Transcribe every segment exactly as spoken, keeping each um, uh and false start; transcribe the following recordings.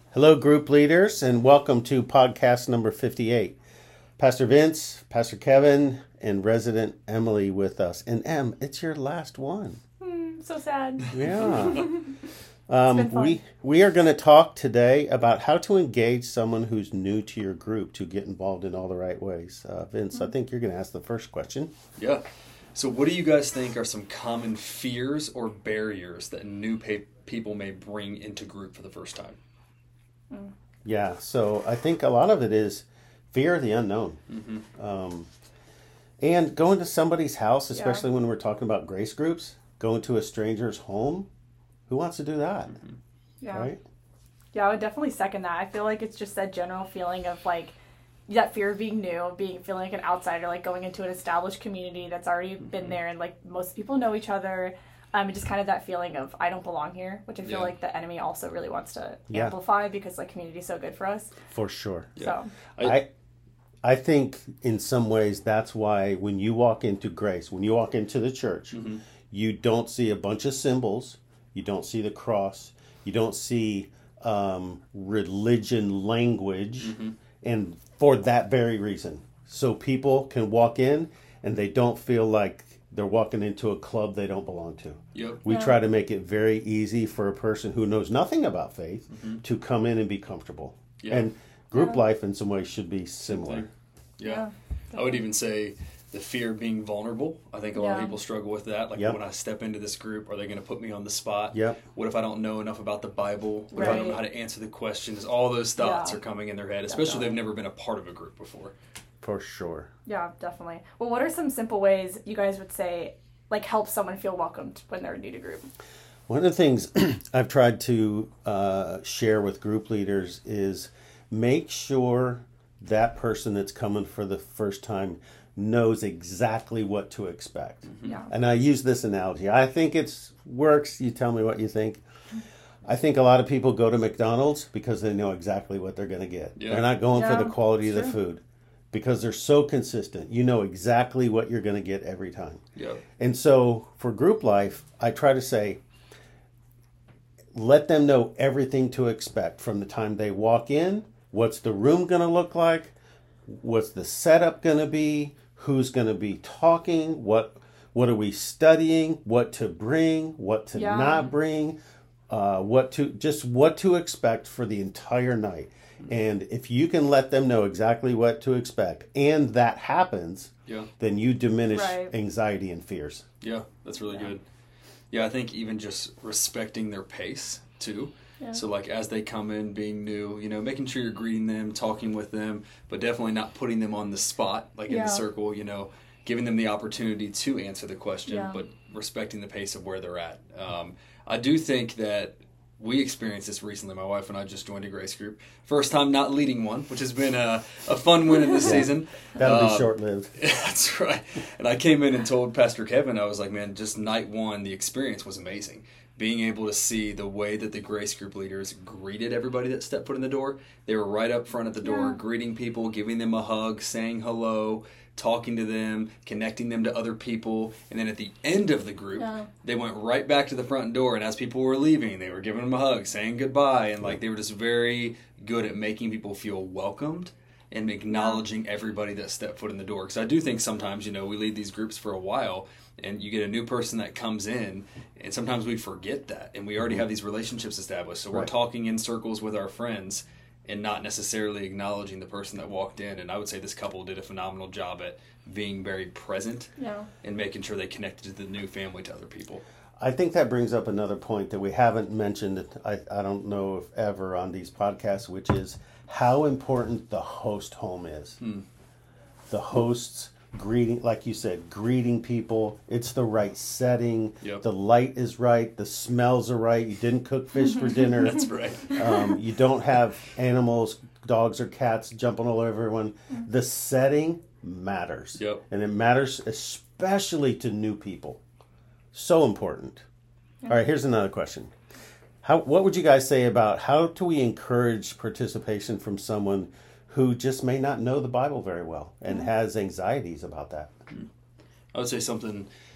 Hello, group leaders, and welcome to podcast number fifty-eight. Pastor Vince, Pastor Kevin, and resident Emily with us. And Em, it's your last one. Mm, so sad. Yeah. um, we we are going to talk today about how to engage someone who's new to your group to get involved in all the right ways. Uh, Vince, mm-hmm. I think you're going to ask the first question. Yeah. So what do you guys think are some common fears or barriers that new pe- people may bring into group for the first time? Mm. Yeah, so I think a lot of it is fear of the unknown. Mm-hmm. Um, and going to somebody's house, especially yeah. when we're talking about grace groups, going to a stranger's home, who wants to do that? Mm-hmm. Yeah. Right? Yeah, I would definitely second that. I feel like it's just that general feeling of like, that fear of being new, being feeling like an outsider, like going into an established community that's already mm-hmm. been there and like most people know each other. Um, just kind of that feeling of I don't belong here, which I feel yeah. like the enemy also really wants to yeah. amplify because like community is so good for us. For sure. Yeah. So I I think in some ways that's why when you walk into Grace, when you walk into the church, mm-hmm. you don't see a bunch of symbols, you don't see the cross, you don't see um, religion language, mm-hmm. and for that very reason. So people can walk in and they don't feel like they're walking into a club they don't belong to. Yep. We yeah. try to make it very easy for a person who knows nothing about faith mm-hmm. to come in and be comfortable. Yeah. And group yeah. life in some ways should be similar. Yeah. yeah. I would even say the fear of being vulnerable. I think a lot yeah. of people struggle with that. Like yep. when I step into this group, are they going to put me on the spot? Yep. What if I don't know enough about the Bible? What right. if I don't know how to answer the questions? All those thoughts yeah. are coming in their head, especially Definitely. if they've never been a part of a group before. For sure. Yeah, definitely. Well, what are some simple ways you guys would say like help someone feel welcomed when they're new to group? One of the things I've tried to uh, share with group leaders is make sure that person that's coming for the first time knows exactly what to expect. Mm-hmm. Yeah. And I use this analogy. I think it works. You tell me what you think. I think a lot of people go to McDonald's because they know exactly what they're going to get. Yeah. They're not going yeah, for the quality sure. of the food. Because they're so consistent. You know exactly what you're going to get every time. Yep. And so for group life, I try to say, let them know everything to expect from the time they walk in. What's the room going to look like? What's the setup going to be? Who's going to be talking? What what are we studying? What to bring? What to yeah. not bring? Uh, what to just what to expect for the entire night. And if you can let them know exactly what to expect, and that happens, yeah. then you diminish right. anxiety and fears. Yeah, that's really yeah. good. Yeah, I think even just respecting their pace, too. Yeah. So, like, as they come in, being new, you know, making sure you're greeting them, talking with them, but definitely not putting them on the spot, like yeah. in the circle, you know, giving them the opportunity to answer the question, yeah. but respecting the pace of where they're at. Um, I do think that we experienced this recently. My wife and I just joined a grace group. First time not leading one, which has been a, a fun win in this yeah. season. That'll uh, be short-lived. That's right. And I came in and told Pastor Kevin, I was like, man, just night one, the experience was amazing. Being able to see the way that the grace group leaders greeted everybody that stepped foot in the door. They were right up front at the door, yeah. greeting people, giving them a hug, saying hello, talking to them, connecting them to other people. And then at the end of the group, yeah. they went right back to the front door. And as people were leaving, they were giving them a hug, saying goodbye. And like they were just very good at making people feel welcomed and acknowledging yeah. everybody that stepped foot in the door. Because I do think sometimes, you know, we lead these groups for a while and you get a new person that comes in and sometimes we forget that. And we already have these relationships established. So we're right. talking in circles with our friends and not necessarily acknowledging the person that walked in. And I would say this couple did a phenomenal job at being very present yeah. and making sure they connected to the new family to other people. I think that brings up another point that we haven't mentioned, I, I don't know if ever on these podcasts, which is how important the host home is. Hmm. The host's greeting, like you said, greeting people. It's the right setting. Yep. The light is right. The smells are right. You didn't cook fish for dinner. That's right. Um, you don't have animals, dogs or cats jumping all over everyone. The setting matters. Yep. And it matters especially to new people. So important. Yeah. All right, here's another question. How, what would you guys say about how do we encourage participation from someone who just may not know the Bible very well and has anxieties about that? I would say something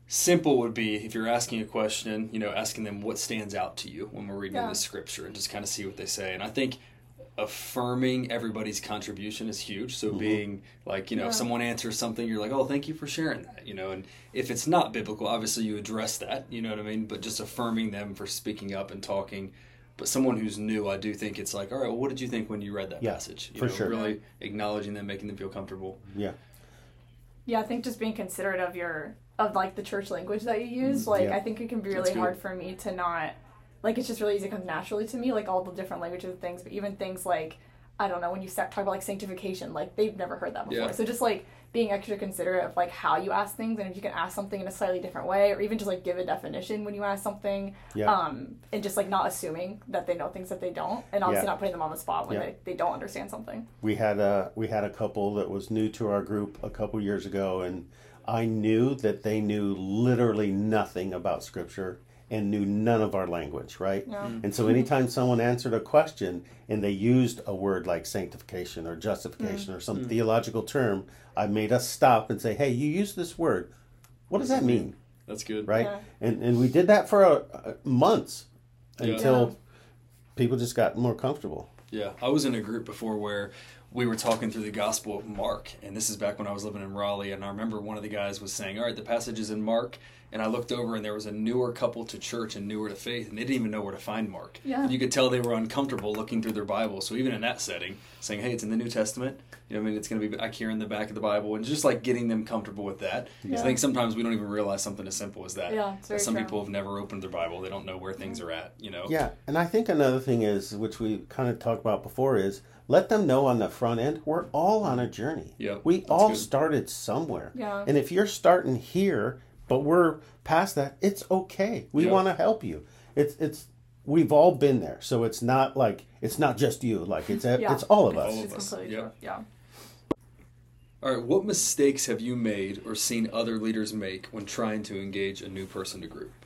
simple would be if you're asking a question, you know, asking them what stands out to you when we're reading Yeah. the scripture and just kind of see what they say. And I think affirming everybody's contribution is huge. So Mm-hmm. being like, you know, Yeah. if someone answers something, you're like, oh, thank you for sharing that, you know, and if it's not biblical, obviously you address that, you know what I mean? But just affirming them for speaking up and talking. But someone who's new, I do think it's like, all right, well, what did you think when you read that Yeah, passage? You for know, sure. Really acknowledging them, making them feel comfortable. Yeah. Yeah, I think just being considerate of your of like the church language that you use. Like Yeah. I think it can be That's really good. hard for me to not like it's just really easy, it comes naturally to me, like all the different languages and things, but even things like I don't know, when you start talk about like sanctification, like they've never heard that before. Yeah. So just like being extra considerate of like how you ask things, and if you can ask something in a slightly different way, or even just like give a definition when you ask something, Yeah. um, and just like not assuming that they know things that they don't, and obviously Yeah. not putting them on the spot when Yeah. they, they don't understand something. We had a we had a couple that was new to our group a couple years ago, and I knew that they knew literally nothing about scripture and knew none of our language, right? Yeah. And so anytime someone answered a question and they used a word like sanctification or justification or some theological term, I made us stop and say, "Hey, you used this word. What does that mean?" That's good. Right? Yeah. And and we did that for uh, uh, months Yeah. until Yeah. people just got more comfortable. Yeah, I was in a group before where we were talking through the Gospel of Mark, and this is back when I was living in Raleigh, and I remember one of the guys was saying, all right, the passage is in Mark, and I looked over and there was a newer couple to church and newer to faith, and they didn't even know where to find Mark. Yeah. And you could tell they were uncomfortable looking through their Bible, so even in that setting, saying, hey, it's in the New Testament, you know what I mean, it's going to be back here in the back of the Bible, and just like getting them comfortable with that. Because Yeah. I think sometimes we don't even realize something as simple as that. Yeah, it's very That some true. people have never opened their Bible, they don't know where things are at, you know? Yeah, and I think another thing is, which we kind of talked about before, is let them know on the front end we're all on a journey. Yeah, we that's all good. started somewhere. Yeah. And if you're starting here, but we're past that, it's okay. We Yeah. want to help you. It's it's we've all been there, so it's not like it's not just you. Like it's Yeah. it's all of All us. of It's us. completely Yep. true. Yeah. All right, what mistakes have you made or seen other leaders make when trying to engage a new person to group?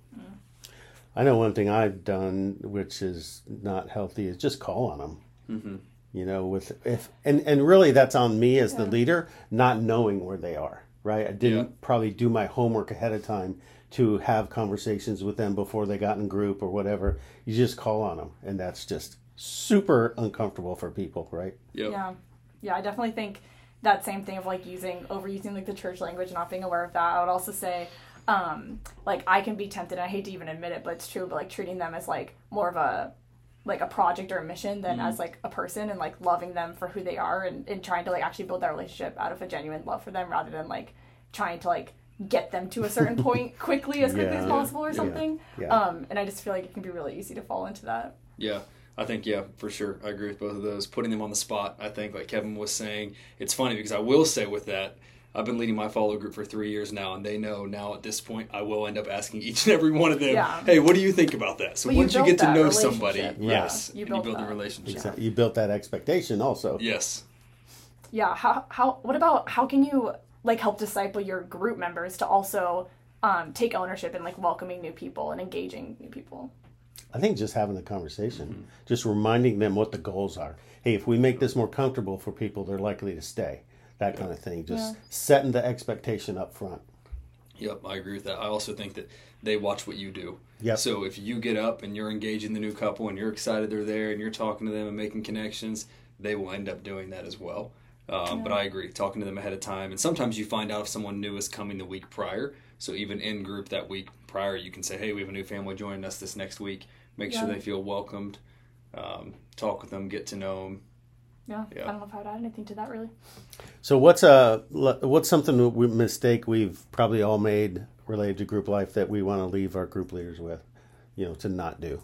I know one thing I've done, which is not healthy, is just call on them. Mm-hmm. You know, with if and and really that's on me as the Yeah. leader, not knowing where they are. Right, I didn't Yeah. probably do my homework ahead of time to have conversations with them before they got in group or whatever. You just call on them, and that's just super uncomfortable for people, right? Yep. Yeah. Yeah, I definitely think that same thing of like using overusing like the church language and not being aware of that. I would also say um like I can be tempted, and I hate to even admit it, but it's true, but like treating them as like more of a like a project or a mission than as like a person, and like loving them for who they are, and, and trying to like actually build that relationship out of a genuine love for them rather than like trying to like get them to a certain point quickly as quickly as Yeah. possible or Yeah. something. Yeah. Um and I just feel like it can be really easy to fall into that. Yeah, I think, yeah, for sure. I agree with both of those. Putting them on the spot, I think, like Kevin was saying, it's funny because I will say with that, I've been leading my follow group for three years now, and they know now at this point I will end up asking each and every one of them, Yeah. hey, what do you think about that? So But you once you built get to that know somebody, relationship. Yeah. yes, You and built you build that. the relationship. Exactly. You built that expectation also. Yes. Yeah, how how what about how can you like help disciple your group members to also um, take ownership in like welcoming new people and engaging new people? I think just having the conversation, just reminding them what the goals are. Hey, if we make this more comfortable for people, they're likely to stay. That kind of thing. Just Yeah. setting the expectation up front. Yep, I agree with that. I also think that they watch what you do. Yep. So if you get up and you're engaging the new couple and you're excited they're there and you're talking to them and making connections, they will end up doing that as well. Um, But I agree, talking to them ahead of time. And sometimes you find out if someone new is coming the week prior. So even in group that week prior, you can say, hey, we have a new family joining us this next week. Make sure Yeah. they feel welcomed. Um, talk with them, get to know them. Yeah, Yeah. I don't know if I would add anything to that really. So what's a what's something we, mistake we've probably all made related to group life that we want to leave our group leaders with, you know, to not do?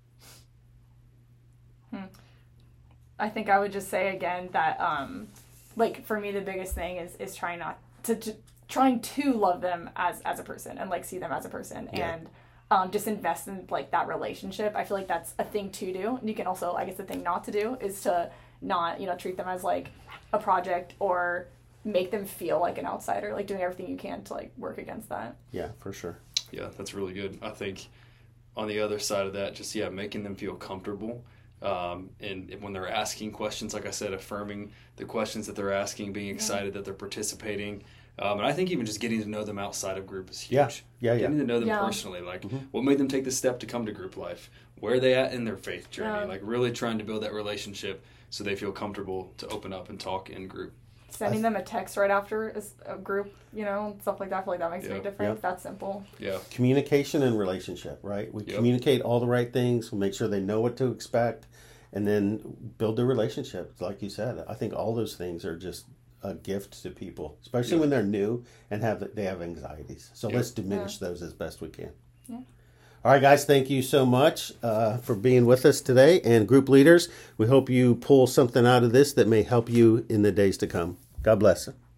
I think I would just say again that um, like for me the biggest thing is is trying not to, to trying to love them as as a person and like see them as a person Yeah. and um, just invest in like that relationship. I feel like that's a thing to do. And you can also, I guess the thing not to do is to not, you know, treat them as like a project or make them feel like an outsider, like doing everything you can to like work against that. Yeah, for sure. Yeah, that's really good. I think on the other side of that, just, yeah, making them feel comfortable. Um, and when they're asking questions, like I said, affirming the questions that they're asking, being excited that they're participating. Um, and I think even just getting to know them outside of group is huge. Yeah, yeah, yeah. Getting to know them Yeah. personally, like what made them take the step to come to group life? Where are they at in their faith journey? Yeah. Like really trying to build that relationship so they feel comfortable to open up and talk in group. Sending them a text right after a group, you know, stuff like that. I feel like that makes Yeah. a big difference. Yeah. That's simple. Yeah. Communication and relationship, right? We Yep. communicate all the right things. We make sure they know what to expect, and then build a relationship. Like you said, I think all those things are just a gift to people, especially Yep. when they're new and have they have anxieties. So Yep. let's diminish those as best we can. Yeah. All right, guys, thank you so much uh, for being with us today. And group leaders, we hope you pull something out of this that may help you in the days to come. God bless.